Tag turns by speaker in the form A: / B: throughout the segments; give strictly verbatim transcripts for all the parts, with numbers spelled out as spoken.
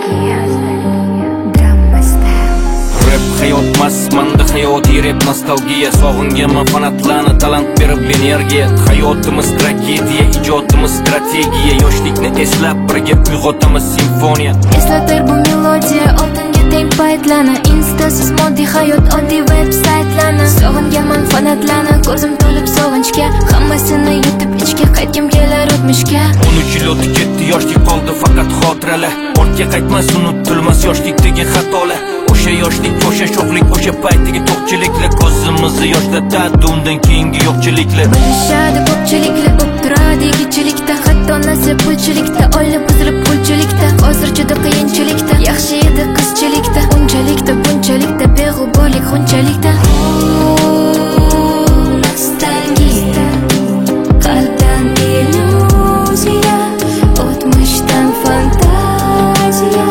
A: Hayot masmanda hayoti rap nostalgiya sog'inganman fanatlarni talant berib energiya hayotimiz tragediya ijodimiz strategiya yoshlikni eslab birga uyg'otamiz simfoniya
B: eslatar bu melodiya oltinga teng paytlarni instasiz moddiy hayot oddiy veb-saytlarni sog'inganman fanatlarni ko'zim to'lib sog'inchga hammasini yutib ichga qaytgim kelar o'tmishga
A: o'n uch yil o'tib ketdi yoshlik qoldi faqat xotiralar ortga qaytmas unutilmas yoshlikdagi xatolar o'sha yoshlik o'sha sho'xlik o'sha paytdagi to'qchiliklar ko'zimizni yoshlatadi undan keyingi yo'qchiliklar
B: bilishadi ko'pchiliklar bo'lib turadi yigitchilikda hatto nasib pulchilikda oila buzilib pulchilikda hozir juda qiyinchilikda yaxshi edi qizchilikda unchalikda bunchalikda beg'uborlik xunchalikda nostalgiya qalbdan illyuziya o'tmishdan fantaziya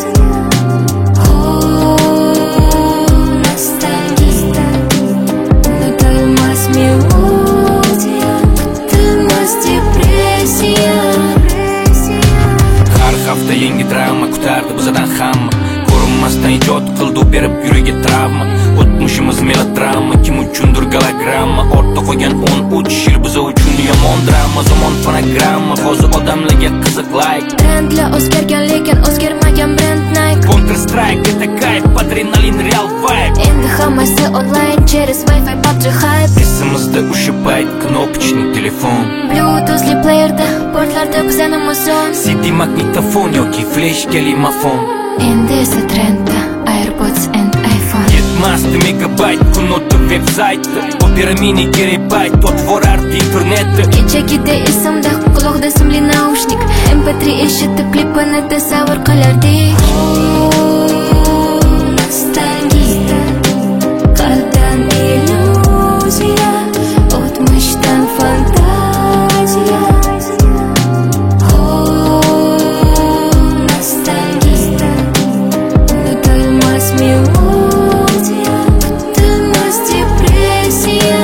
A: yangi drama kutardi bizadan hamma ko'rinmasdan ijod qildi berib yuragiga travma o'tmishimiz melodrama kim uchundir gologramma ortda qolgan o'n uch yil biz uchun yomon drama zamon fonogramma hozir odamlarga qiziq like
B: trendlar o'zgargan lekin o'zgarmagan brend Nike
A: Counter Strike это кайф adrenalin real vibe
B: endi hammasi online через Wi-Fi P U B G hype
A: esimizda o'sha payt knopочный telefon
B: bluetoothli playerda portlarda bizani muzon
A: C D magnitofon yoki fleshkali mafon
B: endi esa trendda AirPods and iPhone
A: yetmasdi megabayt kun o'tib veb-saytda opera mini terabayt otvorardi internetni
B: kechagida esimda quloqda simli naushnik M P три eshitib klipini tasavvur qilardik nostalgiya qalbdan illyuziya o'tmishdan fantaziya nostalgiya unutilmas melodiya kutilmas depressiya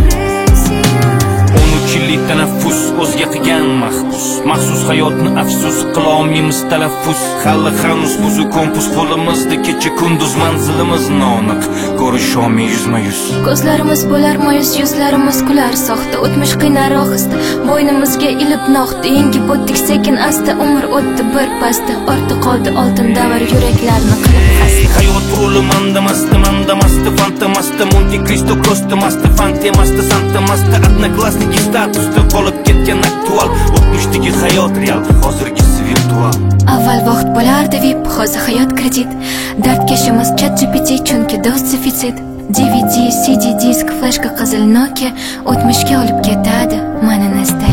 A: o'n uch yillik tanaffus o'zga qilgan mahbus maxsus hayotni afsus qilolmaymiz talaffuz hali hanuz buzu kompus qo'limizda kecha kunduz manzilimiz noaniq ko'risholmay yuzma yuz
B: ko'zlarimiz bo'lar moyus yuzlarimiz kular soxta o'tmish qiynar ohista bo'ynimizga ilib noxta yengib o'tdik sekin asta umr o'tdi bir pasda ortda qoldi oltin davr yuraklarni qilib xasta
A: hayot roli mandamasdi mandamasdi fantamasdi Monte Cristo ko'stamasdi fantemasdi santamasdi odnoklassniki statusda qolib ketgan aktual o'tmishdagi hayot real hozirgisi virtual
B: avval vaqt bo'lardi vip hozir hayot kredit dardkashimiz chat G P T chunki dost defitsit D V D C D disk flashka qizil Nokia o'tmishga olib ketadi mani nostalgiya